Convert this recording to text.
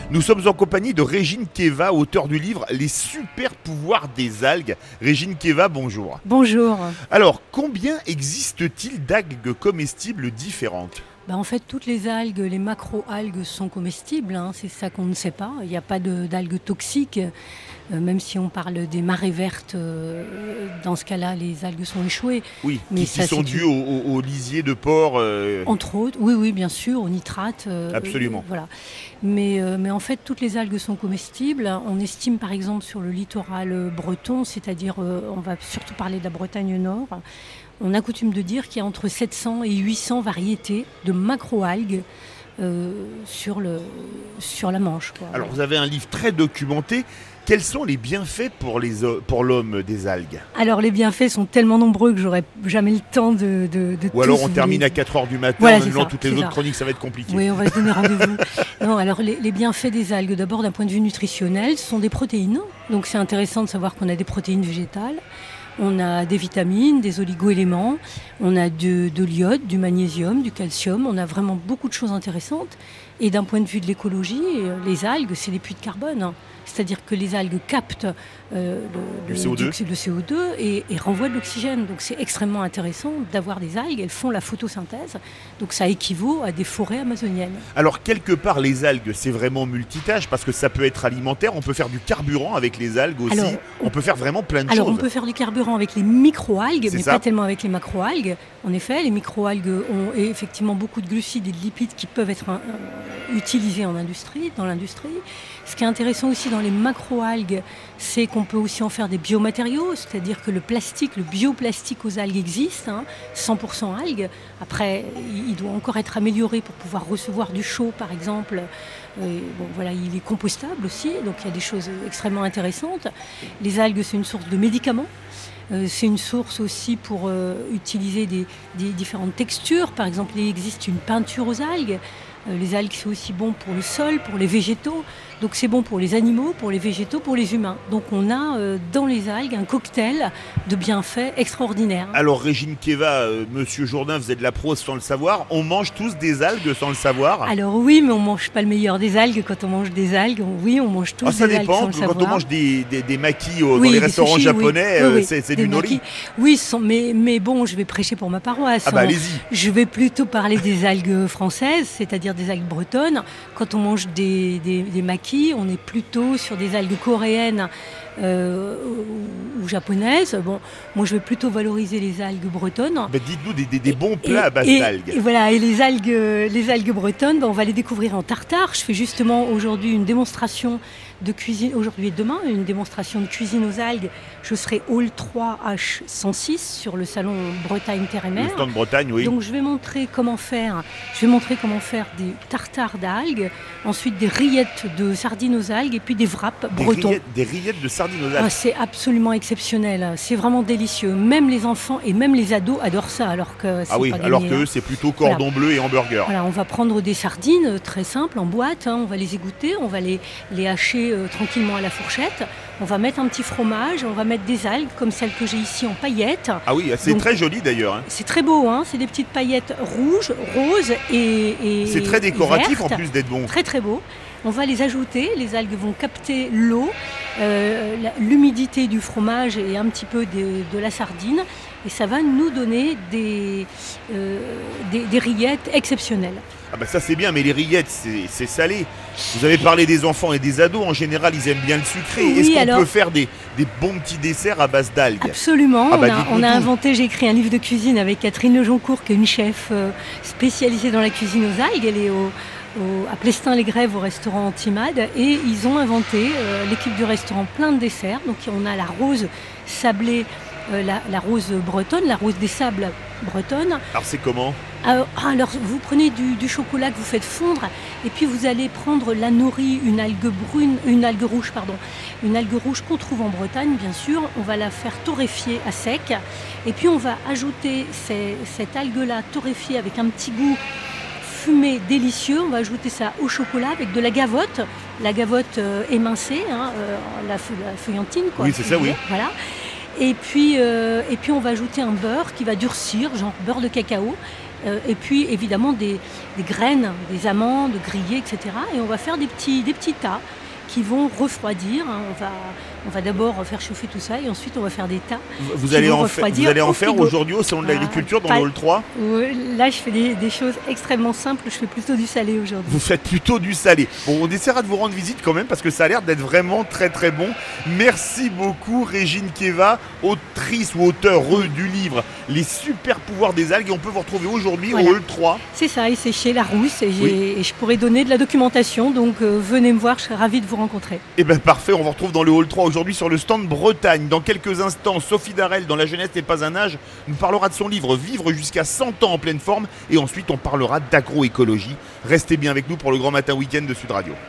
Nous sommes en compagnie de Régine Keva, auteure du livre Les super pouvoirs des algues. Régine Keva, bonjour. Bonjour. Alors, combien existe-t-il d'algues comestibles différentes ? En fait, toutes les algues, les macro-algues sont comestibles, c'est ça qu'on ne sait pas. Il n'y a pas d'algues toxiques, même si on parle des marées vertes, dans ce cas-là, les algues sont échouées. Oui, mais qui sont dues au lisier de porc. Entre autres, oui, bien sûr, aux nitrates. Absolument. Voilà. Mais en fait, toutes les algues sont comestibles. On estime par exemple sur le littoral breton, c'est-à-dire, on va surtout parler de la Bretagne Nord, on a coutume de dire qu'il y a entre 700 et 800 variétés de macro-algues sur la Manche. Alors, vous avez un livre très documenté. Quels sont les bienfaits pour l'homme des algues ? Alors, les bienfaits sont tellement nombreux que j'aurais jamais le temps de Ou alors on termine à 4h du matin, voilà, en annulant toutes les autres chroniques, ça va être compliqué. Oui, on va se donner rendez-vous. Non, alors les bienfaits des algues, d'abord d'un point de vue nutritionnel, ce sont des protéines. Donc c'est intéressant de savoir qu'on a des protéines végétales. On a des vitamines, des oligo-éléments, on a de l'iode, du magnésium, du calcium, on a vraiment beaucoup de choses intéressantes. Et d'un point de vue de l'écologie, les algues, c'est des puits de carbone. C'est-à-dire que les algues captent le CO2 et renvoient de l'oxygène. Donc c'est extrêmement intéressant d'avoir des algues, elles font la photosynthèse. Donc ça équivaut à des forêts amazoniennes. Alors quelque part les algues c'est vraiment multitâche parce que ça peut être alimentaire, on peut faire du carburant avec les algues aussi, on peut faire vraiment plein de choses. Alors on peut faire du carburant avec les micro-algues, mais ça. Pas tellement avec les macro-algues. En effet, les micro-algues ont effectivement beaucoup de glucides et de lipides qui peuvent être utilisés dans l'industrie. Ce qui est intéressant aussi dans les macro-algues, c'est qu'on peut aussi en faire des biomatériaux, c'est-à-dire que le bioplastique aux algues existe, 100% algues. Après, il doit encore être amélioré pour pouvoir recevoir du chaud, par exemple. Il est compostable aussi, donc il y a des choses extrêmement intéressantes. Les algues, c'est une source de médicaments. C'est une source aussi pour utiliser des différentes textures. Par exemple, il existe une peinture aux algues. Les algues, c'est aussi bon pour le sol, pour les végétaux. Donc c'est bon pour les animaux, pour les végétaux, pour les humains. Donc on a dans les algues un cocktail de bienfaits extraordinaires. Alors Régine Keva, Monsieur Jourdain faisait de la prose sans le savoir. On mange tous des algues sans le savoir ? Alors oui, mais on ne mange pas le meilleur des algues quand on mange des algues. Oui, on mange tous des algues sans le savoir. Ça dépend. Quand on mange des makis dans les restaurants sushis, japonais, oui. C'est du nori. Oui, mais bon, je vais prêcher pour ma paroisse. Allez-y. Je vais plutôt parler des algues françaises, c'est-à-dire des algues bretonnes. Quand on mange des makis, on est plutôt sur des algues coréennes ou japonaises. Bon, moi, je vais plutôt valoriser les algues bretonnes. Dites-nous des bons plats à base d'algues. Et les algues bretonnes, on va les découvrir en tartare. Je fais justement aujourd'hui une démonstration de cuisine, aujourd'hui et demain, une démonstration de cuisine aux algues. Je serai Hall 3H106 sur le salon Bretagne Terre et Mer. Le stand Bretagne, oui. Donc je vais montrer comment faire des tartares d'algues, ensuite des rillettes de sardines aux algues et puis des wraps bretons. Des rillettes de sardines aux algues. C'est absolument exceptionnel, c'est vraiment délicieux. Même les enfants et même les ados adorent ça, alors que c'est pas alors gagné, qu'eux c'est plutôt cordon bleu et hamburger. Voilà, on va prendre des sardines très simples en boîte, on va les égoutter, on va les hacher tranquillement à la fourchette. On va mettre un petit fromage, on va mettre des algues comme celles que j'ai ici en paillettes. Ah oui, c'est très joli d'ailleurs. C'est très beau, c'est des petites paillettes rouges, roses et c'est très décoratif vertes. En plus d'être bon. Très très beau. On va les ajouter, les algues vont capter l'eau, l'humidité du fromage et un petit peu de la sardine. Et ça va nous donner des rillettes exceptionnelles. Ça c'est bien, mais les rillettes c'est salé. Vous avez parlé des enfants et des ados, en général ils aiment bien le sucré. Oui, est-ce qu'on peut faire des bons petits desserts à base d'algues ? Absolument, on a inventé, j'ai écrit un livre de cuisine avec Catherine Lejoncourt qui est une chef spécialisée dans la cuisine aux algues. Elle est à Plestin-les-Grèves au restaurant Antimade et ils ont inventé, l'équipe du restaurant, plein de desserts. Donc on a la rose sablée, la rose bretonne, la rose des sables bretonne. Alors c'est comment ? Alors vous prenez du chocolat que vous faites fondre et puis vous allez prendre la nori, une algue rouge qu'on trouve en Bretagne bien sûr. On va la faire torréfier à sec et puis on va ajouter cette algue-là torréfiée avec un petit goût fumé délicieux. On va ajouter ça au chocolat avec de la gavotte émincée, la feuillantine quoi. Oui, c'est ça, oui. Voilà. Et puis on va ajouter un beurre qui va durcir, genre beurre de cacao. et puis évidemment des graines, des amandes grillées, etc. Et on va faire des petits tas qui vont refroidir. On va d'abord faire chauffer tout ça et ensuite on va faire des tas. Vous allez en faire aujourd'hui au Salon de l'Agriculture dans le hall 3 ? Là, je fais des choses extrêmement simples. Je fais plutôt du salé aujourd'hui. Vous faites plutôt du salé. Bon, on essaiera de vous rendre visite quand même parce que ça a l'air d'être vraiment très très bon. Merci beaucoup Régine Kieva, autrice ou auteure du livre Les super pouvoirs des algues. Et on peut vous retrouver aujourd'hui au hall 3. C'est ça, et c'est chez Larousse et je pourrais donner de la documentation. Donc venez me voir, je serai ravie de vous rencontrer. Eh bien parfait, on vous retrouve dans le hall 3 aujourd'hui sur le stand Bretagne. Dans quelques instants, Sophie Darel, dans La jeunesse n'est pas un âge, nous parlera de son livre Vivre jusqu'à 100 ans en pleine forme. Et ensuite, on parlera d'agroécologie. Restez bien avec nous pour le Grand Matin Week-end de Sud Radio.